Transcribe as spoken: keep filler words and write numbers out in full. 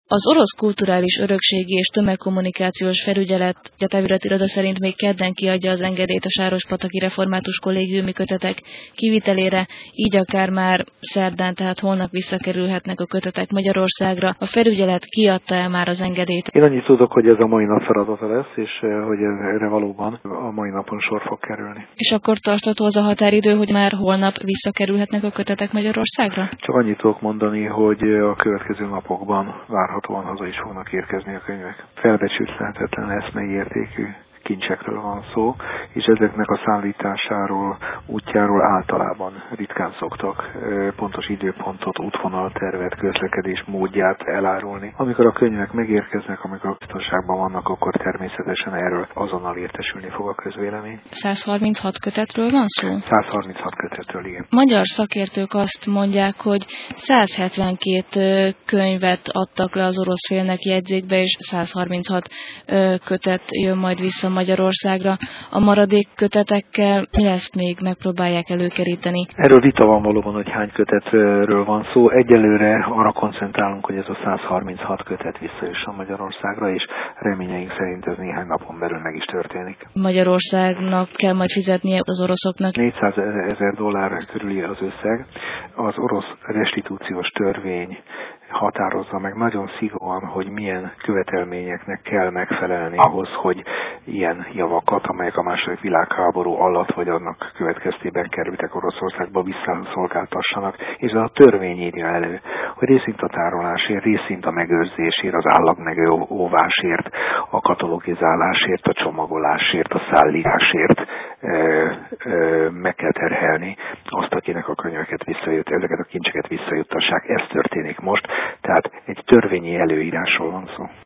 Az Orosz Kulturális Örökségi és Tömegkommunikációs Felügyelet felületi iroda szerint még kedden kiadja az engedélyt a sárospataki református kollégiumi kötetek kivitelére, így akár már szerdán, tehát holnap visszakerülhetnek a kötetek Magyarországra. A felügyelet kiadta-e már az engedélyt? Én annyit tudok, hogy ez a mai nap feladata lesz, és hogy erre valóban a mai napon sor fog kerülni. És akkor tartható az a határidő, hogy már holnap visszakerülhetnek a kötetek Magyarországra? Csak annyit tudok mondani, hogy a következő napokban várhatóan haza is fognak érkezni a könyvek. Felbecsülhetetlen eszmei értékű kincsekről van szó, és ezeknek a szállításáról, útjáról általában ritkán szoktak pontos időpontot, útvonaltervet, közlekedés módját elárulni. Amikor a könyvek megérkeznek, amikor a biztonságban vannak, akkor természetesen erről azonnal értesülni fog a közvélemény. száz harminchat kötetről van szó? száz harminchat kötetről, igen. Magyar szakértők azt mondják, hogy száz hetvenkét könyvet adtak le az orosz félnek jegyzékbe, és száz harminchat kötet jön majd vissza Magyarországra. A maradék kötetekkel mi lesz még, megpróbálják előkeríteni? Erről vita van valóban, hogy hány kötetről van szó. Egyelőre arra koncentrálunk, hogy ez a száz harminchat kötet visszajusson Magyarországra, és reményeink szerint ez néhány napon belül meg is történik. Magyarországnak kell majd fizetnie az oroszoknak? négyszázezer dollár körüli az összeg. Az orosz restitúciós törvény határozza meg nagyon szigorúan, hogy milyen követelményeknek kell megfelelni ahhoz, hogy ilyen javakat, amelyek a második világháború alatt vagy annak következtében kerültek Oroszországba, visszaszolgáltassanak, és ez a törvény írja elő, hogy részint a tárolásért, részint a megőrzésért, az állatmegóvásért, a katalogizálásért, a csomagolásért, a szállításért ö, ö, meg kell terhelni azt, akinek a könyveket visszajut, ezeket a kincseket visszajuttassák. Ez történik most, tehát egy törvényi előírásról van szó.